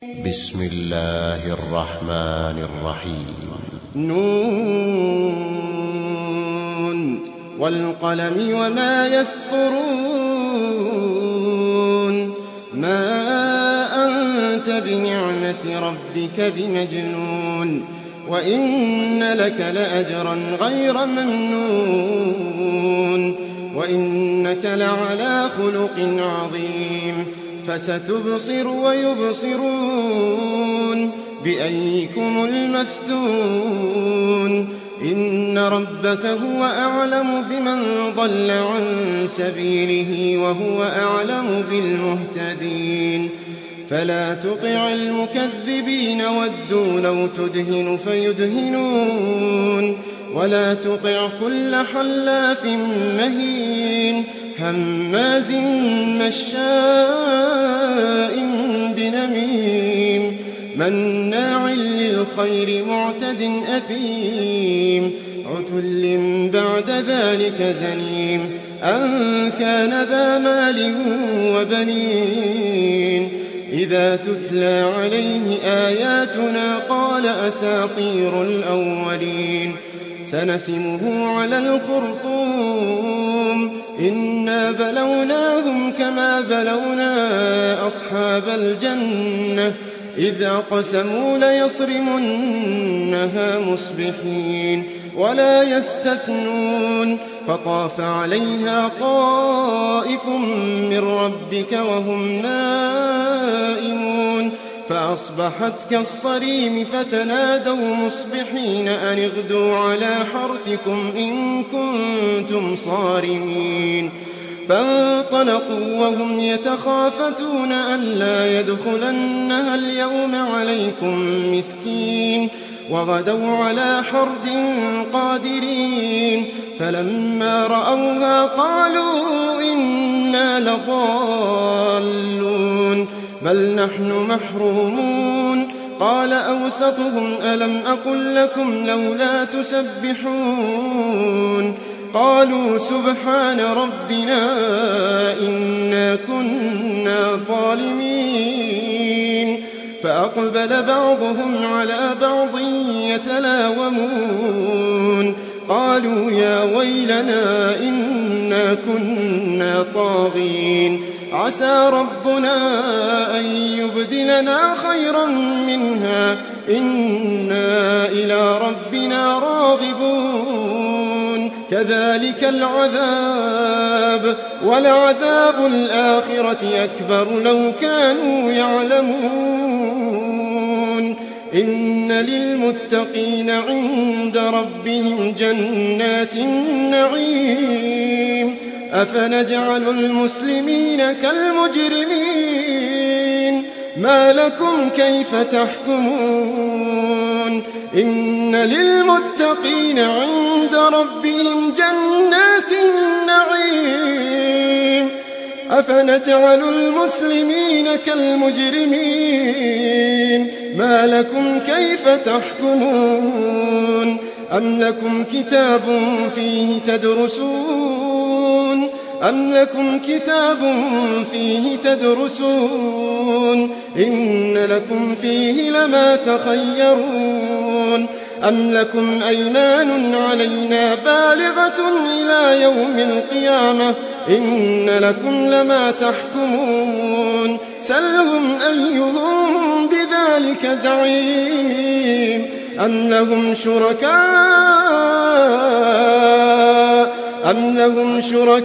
بسم الله الرحمن الرحيم. نون والقلم وما يسطرون ما أنت بنعمة ربك بمجنون وإن لك لأجرا غير ممنون وإنك لعلى خلق عظيم فستبصر ويبصرون بأيكم المفتون إن ربك هو أعلم بمن ضل عن سبيله وهو أعلم بالمهتدين فلا تطع المكذبين ودوا لو تدهن فيدهنون ولا تطع كل حلاف مهين هماز مشاء بنميم مناع للخير معتد أثيم عتل بعد ذلك زنيم أن كان ذا مال وبنين إذا تتلى عليه آياتنا قال أساطير الأولين سنسمه على الخرطوم إنا بلوناهم كما بلونا أصحاب الجنة إذا قسموا ليصرمنها مصبحين ولا يستثنون فطاف عليها طائف من ربك وهم نائمون فأصبحت كالصريم فتنادوا مصبحين أن اغدوا على حرثكم إن كنتم صارمين فانطلقوا وهم يتخافتون ألا يدخلنها اليوم عليكم مسكين وغدوا على حرد قادرين فلما رأوها قالوا إنا لضالون بل نحن محرومون قال أوسطهم ألم أقل لكم لولا تسبحون قالوا سبحان ربنا إنا كنا ظالمين فأقبل بعضهم على بعض يتلاومون قالوا يا ويلنا إنا كنا طاغين عسى ربنا أن يبدلنا خيرا منها إنا إلى ربنا راغبون كذلك العذاب ولعذاب الآخرة أكبر لو كانوا يعلمون إن للمتقين عند ربهم جنات النعيم أفنجعل المسلمين كالمجرمين ما لكم كيف تحكمون إن للمتقين عند ربهم جنات النعيم أفنجعل المسلمين كالمجرمين ما لكم كيف تحكمون أم لكم كتاب فيه تدرسون إن لكم فيه لما تخيرون أم لكم أيمان علينا بالغة إلى يوم القيامة إن لكم لما تحكمون سلهم أيهم بذلك زعيم أم لهم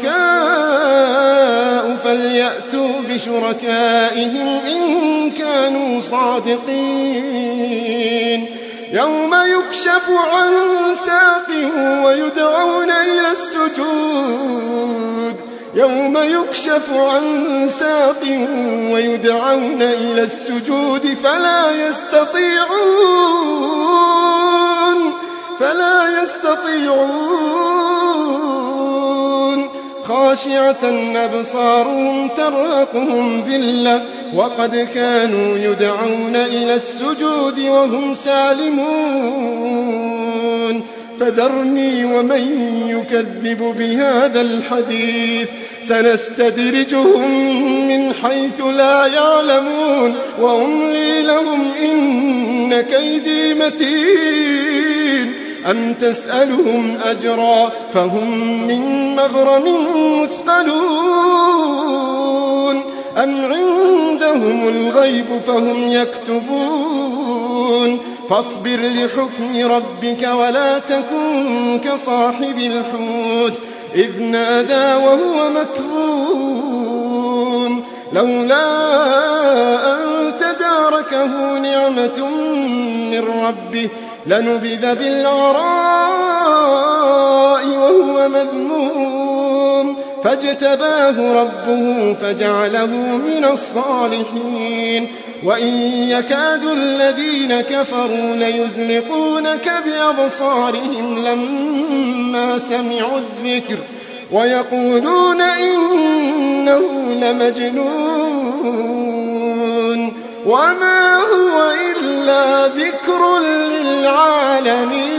شركاء فليأتوا بشركائهم إن كانوا صادقين يوم يكشف عن ساق ويدعون إلى السجود فلا يستطيعون خاشعة أبصارهم ترهقهم ذلة وقد كانوا يدعون إلى السجود وهم سالمون فذرني ومن يكذب بهذا الحديث سنستدرجهم من حيث لا يعلمون وأملي لهم إن كيدي متين أم تسألهم أجرا فهم من مغرم مثقلون أم عندهم الغيب فهم يكتبون فاصبر لحكم ربك ولا تكن كصاحب الحوت إذ نادى وهو مكظوم لولا أن تداركه نعمة من ربه لنبذ بالعراء وهو مذموم فاجتباه ربه فجعله من الصالحين وإن يكاد الذين كفروا ليزلقونك بأبصارهم لما سمعوا الذكر ويقولون إنه لمجنون وما هو إلا ذكر للعالمين.